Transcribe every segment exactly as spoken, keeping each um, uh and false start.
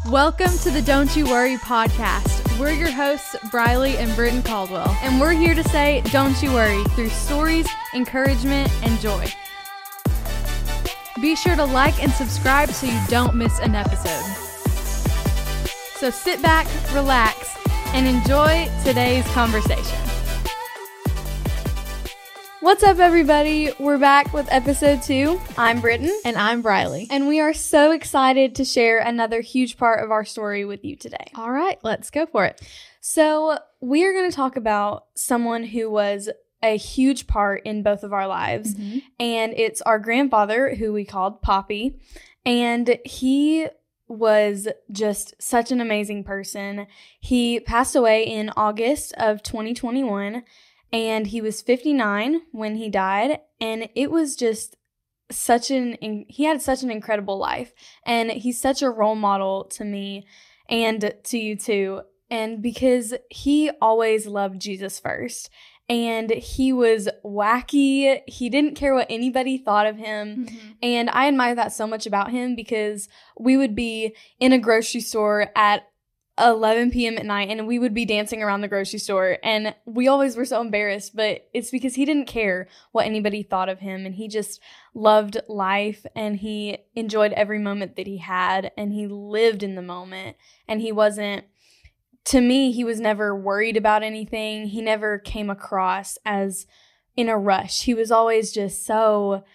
Welcome to the Don't You Worry podcast. We're your hosts, Briley and Britton Caldwell, and we're here to say, don't you worry, through stories, encouragement, and joy. Be sure to like and subscribe so you don't miss an episode. So sit back, relax, and enjoy today's conversation. What's up, everybody? We're back with episode two. I'm Britton. And I'm Briley. And we are so excited to share another huge part of our story with you today. All right, let's go for it. So we are going to talk about someone who was a huge part in both of our lives. Mm-hmm. And it's our grandfather, who we called Poppy. And he was just such an amazing person. He passed away in August of twenty twenty-one. And he was fifty-nine when he died, and it was just such an, he had such an incredible life, and he's such a role model to me and to you too, and because he always loved Jesus first, and he was wacky, he didn't care what anybody thought of him, Mm-hmm. and I admire that so much about him, because we would be in a grocery store at eleven p.m. at night, and we would be dancing around the grocery store, and we always were so embarrassed, but it's because he didn't care what anybody thought of him, and he just loved life, and he enjoyed every moment that he had, and he lived in the moment, and he wasn't, to me, he was never worried about anything. He never came across as in a rush. He was always just so,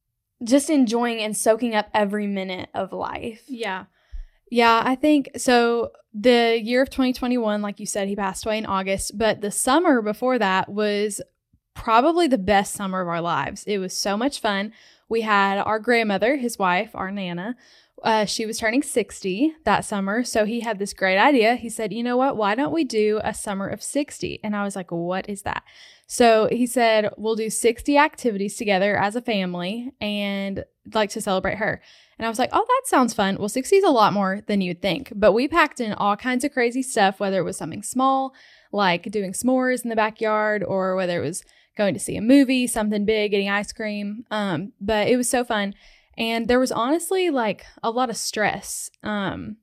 just enjoying and soaking up every minute of life. Yeah. Yeah, I think so. The year of twenty twenty-one, like you said, he passed away in August, but the summer before that was probably the best summer of our lives. It was so much fun. We had our grandmother, his wife, our Nana. Uh, she was turning sixty that summer, so he had this great idea. He said, you know what, why don't we do a summer of sixty? And I was like, what is that? So he said, we'll do sixty activities together as a family and like to celebrate her. And I was like, oh, that sounds fun. Well, sixty is a lot more than you'd think. But we packed in all kinds of crazy stuff, whether it was something small, like doing s'mores in the backyard, or whether it was going to see a movie, something big, getting ice cream. Um, but it was so fun. And there was honestly like a lot of stress um,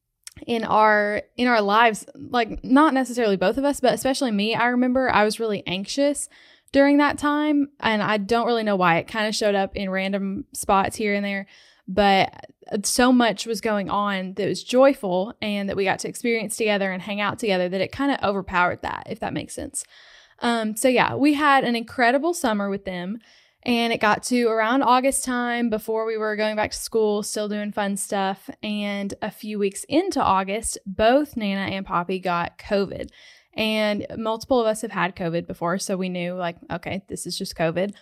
in our in our lives, like not necessarily both of us, but especially me. I remember I was really anxious during that time, and I don't really know why. It kind of showed up in random spots here and there. But so much was going on that was joyful and that we got to experience together and hang out together that it kind of overpowered that, if that makes sense. Um, so yeah, we had an incredible summer with them, and it got to around August time before we were going back to school, still doing fun stuff. And a few weeks into August, both Nana and Poppy got COVID, and multiple of us have had COVID before. So we knew like, okay, this is just COVID.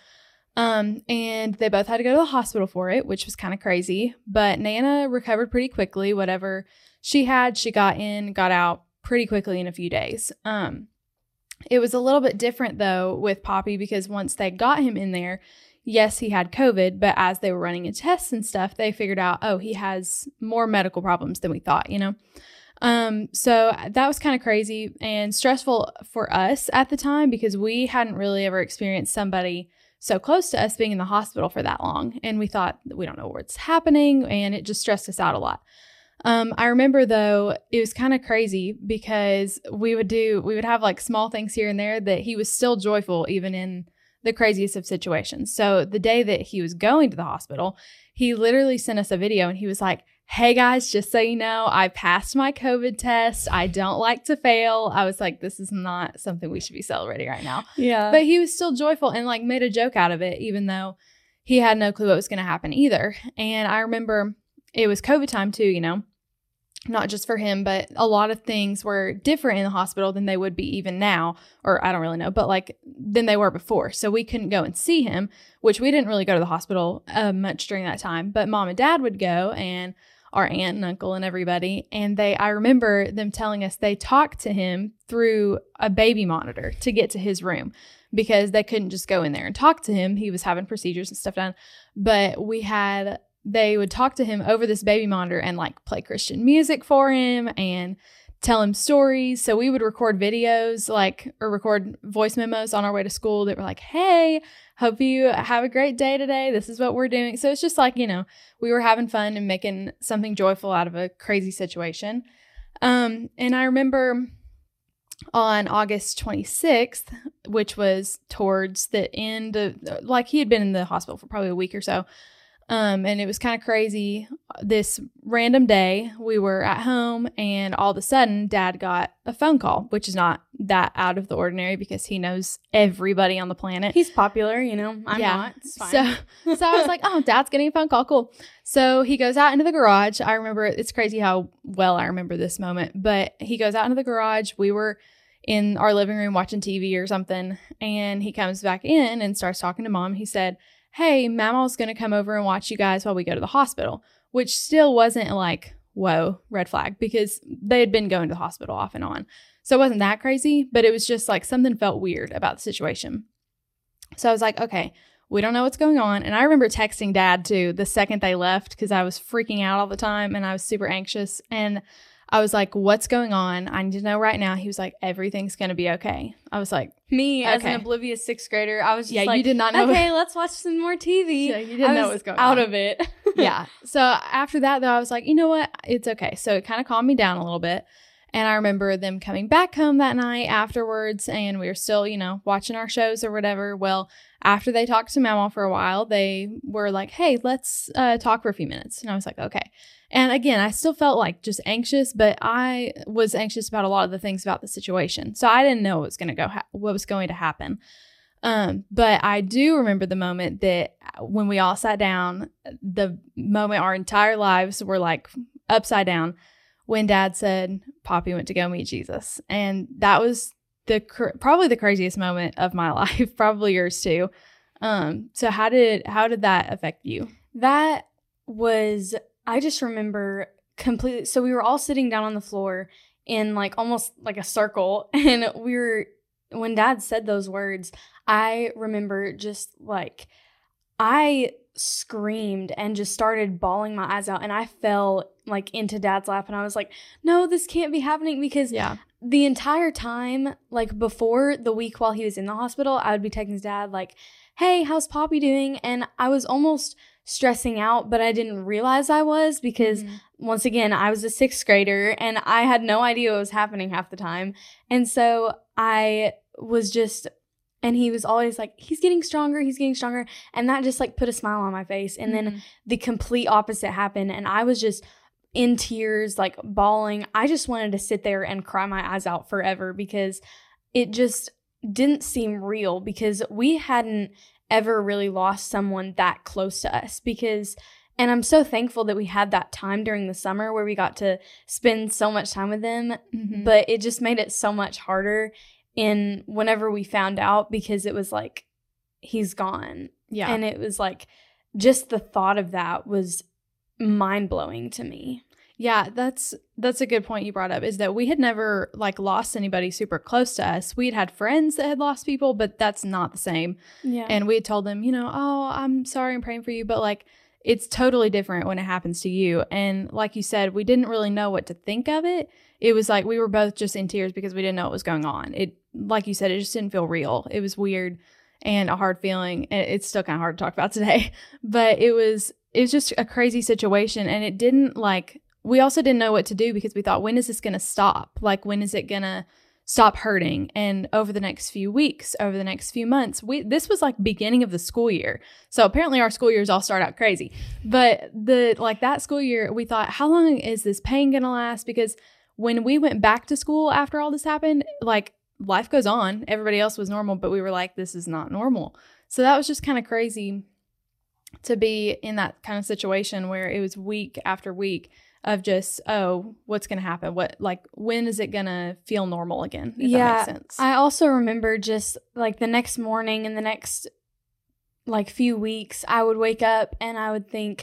Um, and they both had to go to the hospital for it, which was kind of crazy, but Nana recovered pretty quickly. Whatever she had, she got in, got out pretty quickly in a few days. Um, it was a little bit different though with Poppy, because once they got him in there, yes, he had COVID, but as they were running tests and stuff, they figured out, oh, he has more medical problems than we thought, you know? Um, so that was kind of crazy and stressful for us at the time, because we hadn't really ever experienced somebody so close to us being in the hospital for that long. And we thought, we don't know what's happening. And it just stressed us out a lot. Um, I remember though, it was kind of crazy because we would do, we would have like small things here and there that he was still joyful, even in the craziest of situations. So the day that he was going to the hospital, he literally sent us a video and he was like, hey guys, just so you know, I passed my COVID test. I don't like to fail. I was like, this is not something we should be celebrating right now. Yeah. But he was still joyful and like made a joke out of it, even though he had no clue what was going to happen either. And I remember it was COVID time too, you know, not just for him, but a lot of things were different in the hospital than they would be even now, or I don't really know, but like than they were before. So we couldn't go and see him, which we didn't really go to the hospital uh, much during that time, but mom and dad would go, and our aunt and uncle and everybody. And they, I remember them telling us they talked to him through a baby monitor to get to his room, because they couldn't just go in there and talk to him. He was having procedures and stuff done, but we had, they would talk to him over this baby monitor and like play Christian music for him and tell him stories. So we would record videos, like, or record voice memos on our way to school that were like, hey, hope you have a great day today. This is what we're doing. So it's just like, you know, we were having fun and making something joyful out of a crazy situation. Um, and I remember on August twenty-sixth, which was towards the end of, like he had been in the hospital for probably a week or so. Um, and it was kind of crazy. This random day, we were at home and all of a sudden Dad got a phone call, which is not that out of the ordinary because he knows everybody on the planet. He's popular, you know, I'm yeah. not. It's fine. So, so I was like, oh, Dad's getting a phone call. Cool. So he goes out into the garage. I remember, it's crazy how well I remember this moment, but he goes out into the garage. We were in our living room watching T V or something. And he comes back in and starts talking to Mom. He said, hey, Mama's going to come over and watch you guys while we go to the hospital, which still wasn't like, whoa, red flag, because they had been going to the hospital off and on. So it wasn't that crazy, but it was just like something felt weird about the situation. So I was like, okay, we don't know what's going on. And I remember texting Dad too the second they left because I was freaking out all the time and I was super anxious. And I was like, what's going on? I need to know right now. He was like, everything's going to be okay. I was like, me okay. As an oblivious sixth grader, I was just yeah, like, you did not know. Okay, let's watch some more T V. Yeah, you didn't I know was what was going out on. of it. Yeah. So after that, though, I was like, you know what? It's okay. So it kind of calmed me down a little bit. And I remember them coming back home that night afterwards, and we were still, you know, watching our shows or whatever. Well, after they talked to Mama for a while, they were like, hey, let's uh, talk for a few minutes. And I was like, okay. And again, I still felt like just anxious, but I was anxious about a lot of the things about the situation. So I didn't know what was going to go, ha- what was going to happen. Um, but I do remember the moment that when we all sat down, the moment our entire lives were like upside down, when Dad said, Poppy went to go meet Jesus. And that was the cr- probably the craziest moment of my life, probably yours too. Um, so how did how did that affect you? That was, I just remember completely. So we were all sitting down on the floor in like almost like a circle. And we were, when Dad said those words, I remember just like, I screamed and just started bawling my eyes out. And I fell like into Dad's lap. And I was like, no, this can't be happening. Because yeah. the entire time, like before the week while he was in the hospital, I would be texting his dad like, hey, how's Poppy doing? And I was almost stressing out, but I didn't realize I was because mm-hmm. once again, I was a sixth grader and I had no idea what was happening half the time. And so I was just, and he was always like, he's getting stronger, he's getting stronger. And that just like put a smile on my face. And mm-hmm. then the complete opposite happened. And I was just in tears, like bawling. I just wanted to sit there and cry my eyes out forever because it just didn't seem real because we hadn't ever really lost someone that close to us because, and I'm so thankful that we had that time during the summer where we got to spend so much time with them, mm-hmm. but it just made it so much harder in whenever we found out because it was like, he's gone. Yeah. And it was like, just the thought of that was mind-blowing to me. Yeah, that's that's a good point you brought up, is that we had never like lost anybody super close to us. We had had friends that had lost people, but that's not the same. Yeah. And we had told them, you know, oh, I'm sorry, I'm praying for you. But like, it's totally different when it happens to you. And like you said, we didn't really know what to think of it. It was like we were both just in tears because we didn't know what was going on. It, like you said, it just didn't feel real. It was weird and a hard feeling. It's still kind of hard to talk about today, but it was, it was just a crazy situation. And it didn't like, we also didn't know what to do because we thought, when is this going to stop? Like, when is it going to stop hurting? And over the next few weeks, over the next few months, we this was like beginning of the school year. So apparently our school years all start out crazy. But the like that school year, we thought, how long is this pain going to last? Because when we went back to school after all this happened, like life goes on. Everybody else was normal, but we were like, this is not normal. So that was just kind of crazy to be in that kind of situation where it was week after week of just, oh, what's going to happen? What, like, when is it going to feel normal again? If yeah, that makes sense. I also remember just like the next morning and the next like few weeks, I would wake up and I would think,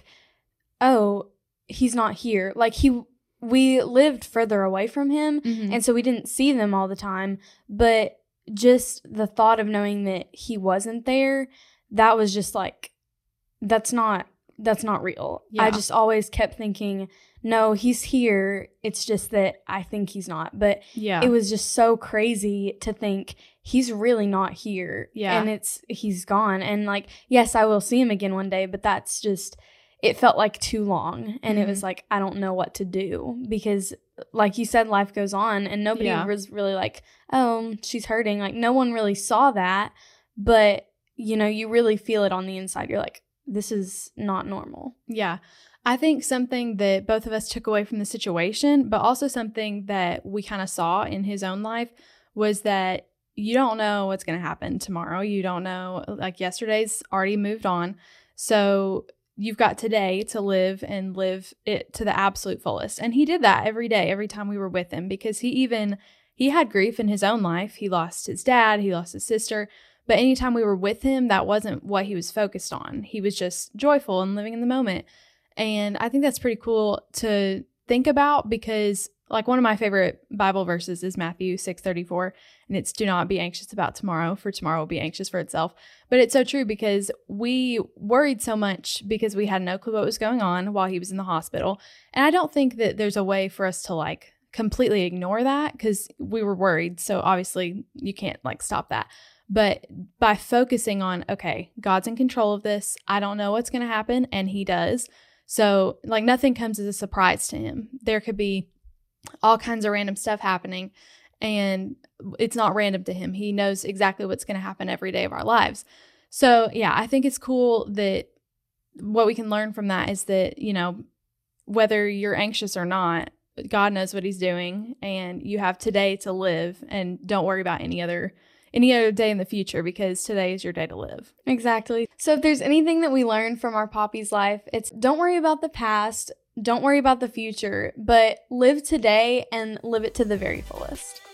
oh, he's not here. Like he, we lived further away from him. Mm-hmm. And so we didn't see them all the time. But just the thought of knowing that he wasn't there, that was just like, that's not, that's not real. Yeah. I just always kept thinking, no, he's here. It's just that I think he's not. But yeah, it was just so crazy to think he's really not here. Yeah. And it's, he's gone. And like, yes, I will see him again one day, but that's just, it felt like too long. And mm-hmm. it was like, I don't know what to do because like you said, life goes on and nobody yeah. was really like, oh, she's hurting. Like no one really saw that, but you know, you really feel it on the inside. You're like, this is not normal. Yeah. I think something that both of us took away from the situation, but also something that we kind of saw in his own life was that you don't know what's going to happen tomorrow. You don't know, like yesterday's already moved on. So you've got today to live and live it to the absolute fullest. And he did that every day, every time we were with him, because he even, he had grief in his own life. He lost his dad, he lost his sister. But anytime we were with him, that wasn't what he was focused on. He was just joyful and living in the moment. And I think that's pretty cool to think about because like one of my favorite Bible verses is Matthew six thirty-four, and it's do not be anxious about tomorrow, for tomorrow will be anxious for itself. But it's so true because we worried so much because we had no clue what was going on while he was in the hospital. And I don't think that there's a way for us to like completely ignore that because we were worried. So obviously you can't like stop that. But by focusing on, okay, God's in control of this. I don't know what's going to happen, and he does. So like nothing comes as a surprise to him. There could be all kinds of random stuff happening, and it's not random to him. He knows exactly what's going to happen every day of our lives. So yeah, I think it's cool that what we can learn from that is that, you know, whether you're anxious or not, God knows what he's doing, and you have today to live, and don't worry about any other any other day in the future because today is your day to live. Exactly. So if there's anything that we learned from our Poppy's life, it's don't worry about the past, don't worry about the future, but live today and live it to the very fullest.